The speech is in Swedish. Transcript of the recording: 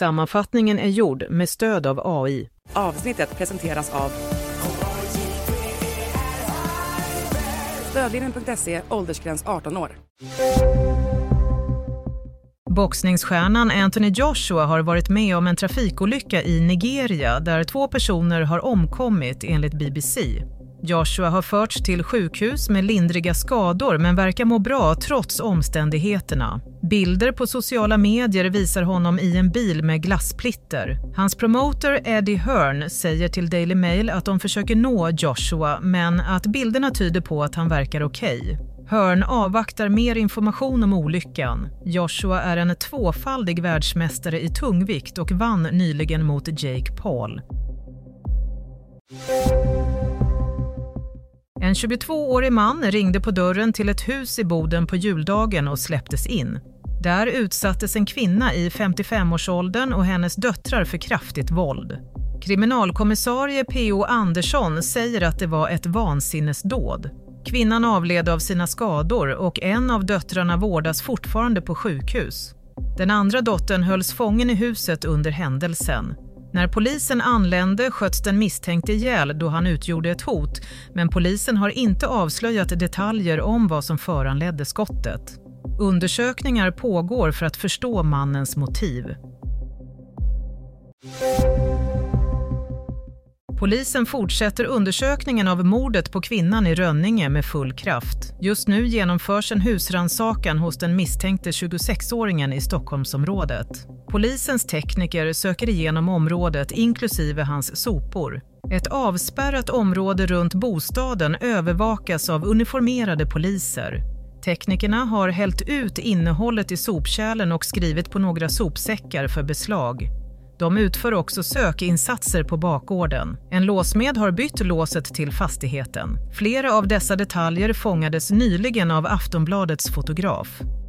Sammanfattningen är gjord med stöd av AI. Avsnittet presenteras av Stödlinjen.se, åldersgräns 18 år. Boxningsstjärnan Anthony Joshua har varit med om en trafikolycka i Nigeria där 2 personer har omkommit enligt BBC. Joshua har förts till sjukhus med lindriga skador men verkar må bra trots omständigheterna. Bilder på sociala medier visar honom i en bil med glassplitter. Hans promoter Eddie Hearn säger till Daily Mail att de försöker nå Joshua men att bilderna tyder på att han verkar okej. Hearn avvaktar mer information om olyckan. Joshua är en 2-faldig världsmästare i tungvikt och vann nyligen mot Jake Paul. En 22-årig man ringde på dörren till ett hus i Boden på juldagen och släpptes in. Där utsattes en kvinna i 55-årsåldern och hennes döttrar för kraftigt våld. Kriminalkommissarie P.O. Andersson säger att det var ett vansinnesdåd. Kvinnan avled av sina skador och en av döttrarna vårdas fortfarande på sjukhus. Den andra dottern hölls fången i huset under händelsen. När polisen anlände sköts den misstänkte ihjäl då han utgjorde ett hot, men polisen har inte avslöjat detaljer om vad som föranledde skottet. Undersökningar pågår för att förstå mannens motiv. Polisen fortsätter undersökningen av mordet på kvinnan i Rönninge med full kraft. Just nu genomförs en husrannsakan hos den misstänkte 26-åringen i Stockholmsområdet. Polisens tekniker söker igenom området inklusive hans sopor. Ett avspärrat område runt bostaden övervakas av uniformerade poliser. Teknikerna har hällt ut innehållet i sopkärlen och skrivit på några sopsäckar för beslag. De utför också sökinsatser på bakgården. En låsmed har bytt låset till fastigheten. Flera av dessa detaljer fångades nyligen av Aftonbladets fotograf.